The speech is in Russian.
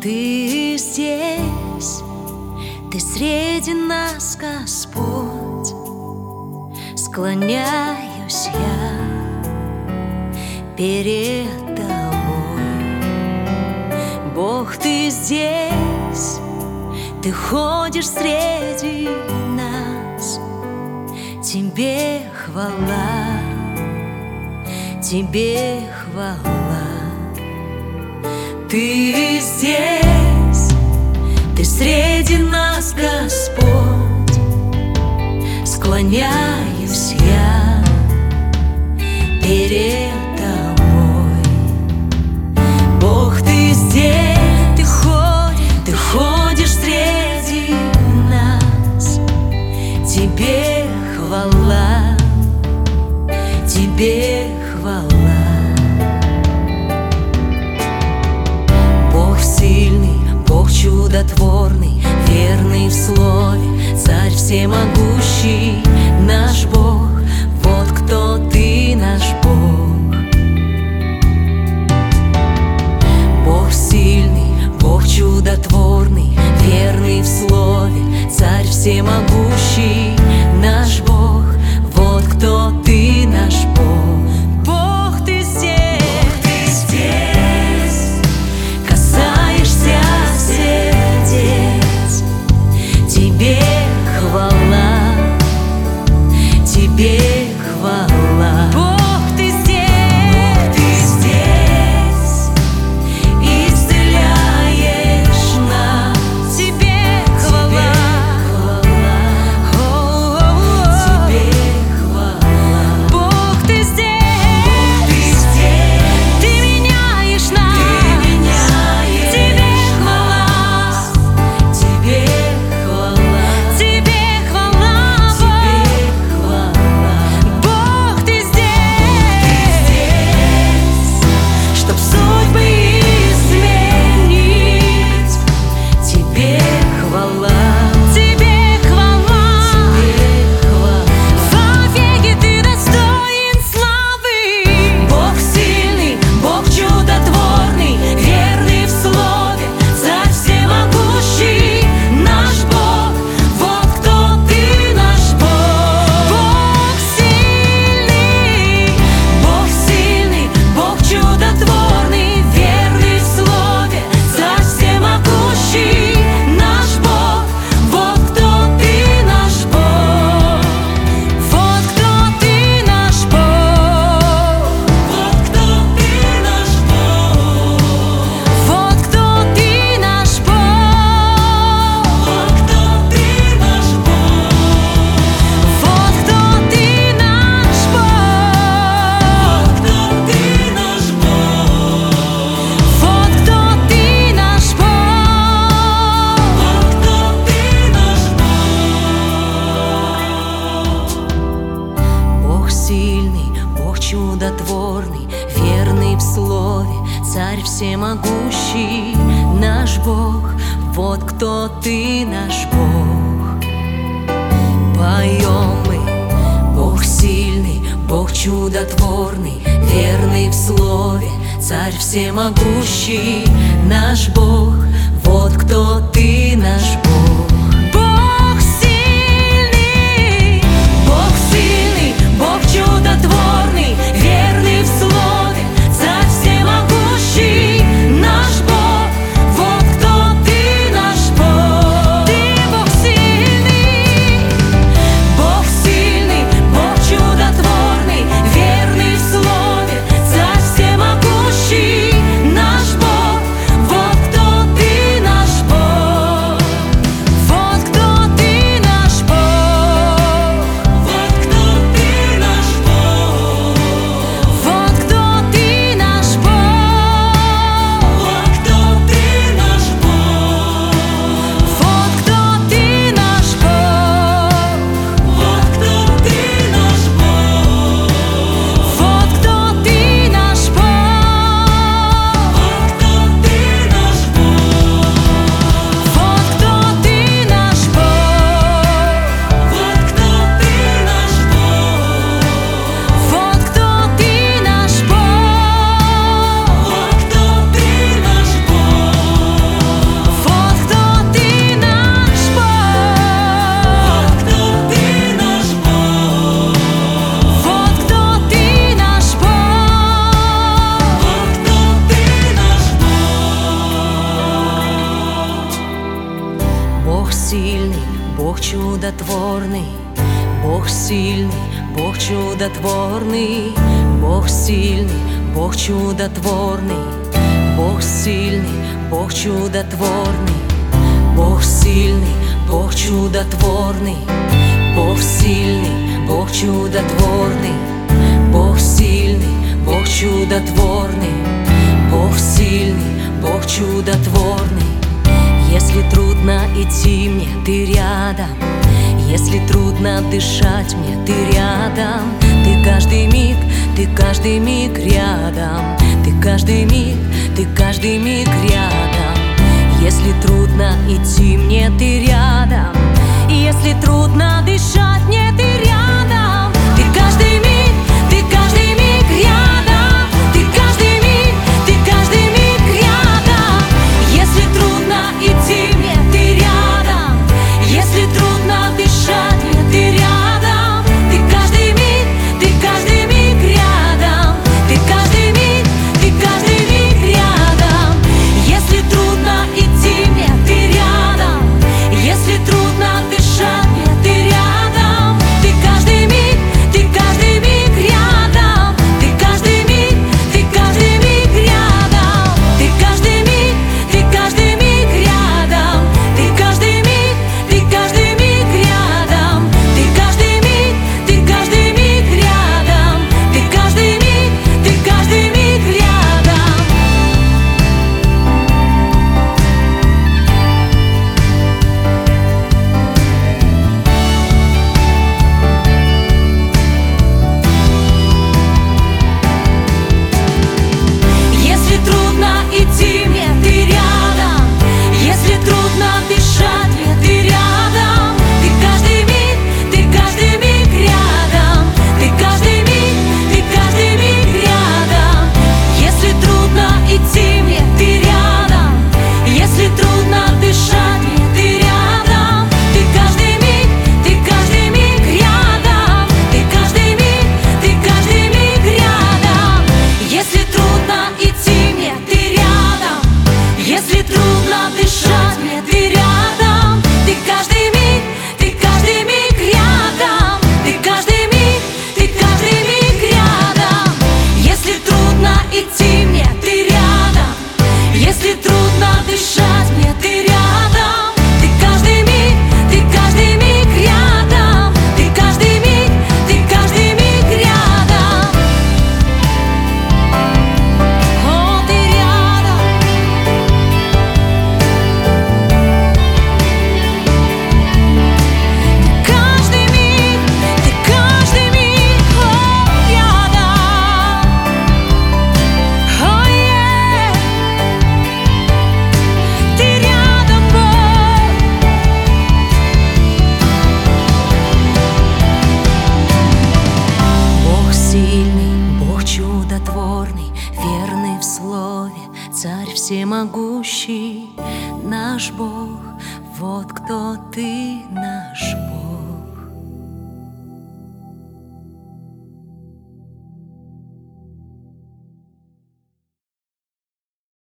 Ты здесь, Ты среди нас, Господь. Склоняюсь я перед Тобой. Бог, Ты здесь, Ты ходишь среди нас. Тебе хвала, Тебе хвала. Ты здесь, Ты среди нас, Господь. Склоняюсь я перед Тобой. Бог, Ты здесь, Ты ходишь среди нас. Тебе хвала, Тебе хвала. Бог сильный, Бог чудотворный, верный в слове, Царь всемогущий, наш Бог. Вот кто Ты, наш Бог. Бог сильный, Бог чудотворный, верный в слове, Царь всемогущий, наш Бог. Вот кто Ты, наш Бог. Бог, Ты здесь, касаешься сердец. Тебе хвала, Тебе хвала. Бог, Ты здесь, исцеляешь нас. Тебе хвала, Тебе хвала. Бог, Ты здесь, Ты меняешь нас. Тебе хвала, Тебе хвала. Тебе хвала, Бог. Бог, Ты здесь, чтоб судьбы изменить. Тебе хвала, Тебе хвала. Вовеки Ты достоин славы. Бог сильный, Бог чудотворный, верный в слове, Царь всемогущий, наш Бог. Вот кто Ты, наш Бог. Бог сильный, Бог чудотворный, верный в слове, Царь всемогущий, наш Бог. Вот кто Ты, наш Бог. Вот кто Ты, наш Бог. Вот кто Ты, наш Бог. Вот кто Ты, наш Бог. Вот кто Ты, наш Бог. Вот кто Ты, наш Бог. Вот кто Ты, наш Бог. Вот кто Ты, наш Бог. Бог сильный, Бог чудотворный, верный в слове, Царь всемогущий, наш Бог. Вот кто Ты, наш Бог. Поем мы: Бог сильный, Бог чудотворный, верный в слове, Царь всемогущий, наш Бог. Вот кто Ты, наш Бог. Бог сильный, Бог чудотворный, верный в слове, Царь всемогущий, наш Бог. Вот кто Ты, наш Бог. Ты Бог сильный, Бог чудотворный, верный в слове, Царь всемогущий, наш Бог. Вот кто Ты, наш Бог. чудотворный, Бог сильный, Бог чудотворный, Бог сильный, Бог чудотворный, Бог сильный, Бог чудотворный, Бог сильный, Бог чудотворный, Бог сильный, Бог чудотворный, Бог сильный, Бог чудотворный, Бог сильный, Бог чудотворный. Если трудно идти мне, ты рядом. Если трудно дышать мне, ты рядом. Ты каждый миг рядом. Ты каждый миг рядом. Если трудно идти мне, ты рядом. Если трудно дышать мне, ты рядом. Ты каждый миг рядом. Ты каждый миг рядом. Если трудно идти мне, ты рядом. Если трудно дышать мне, ты рядом. Ты каждый миг рядом. Ты каждый миг рядом. Если трудно идти мне, ты рядом. Если трудно дышать мне, ты рядом. Ты каждый миг рядом. Ты каждый миг рядом. Ты каждый миг рядом. Ты каждый миг рядом. Ты каждый миг рядом. Ты каждый миг рядом. Если трудно идти мне, ты рядом. Если трудно дышать мне, ты рядом. Ты каждый миг рядом. Ты каждый миг рядом. Если трудно идти мне, ты рядом. Если трудно дышать мне, ты рядом. Ты каждый миг рядом. Ты каждый миг рядом. Если трудно идти мне, ты рядом. Если трудно дышать мне, ты рядом. Ты каждый миг рядом. Ты каждый миг рядом. Если трудно идти мне, ты рядом. Если трудно дышать мне, ты рядом. Ты каждый миг рядом. Ты каждый миг рядом. О, ты рядом. Каждый миг, о, рядом. О, ты рядом, Бог. Бог сильный, Бог чудотворный, верный в слове, Царь всемогущий, наш Бог, вот кто ты наш.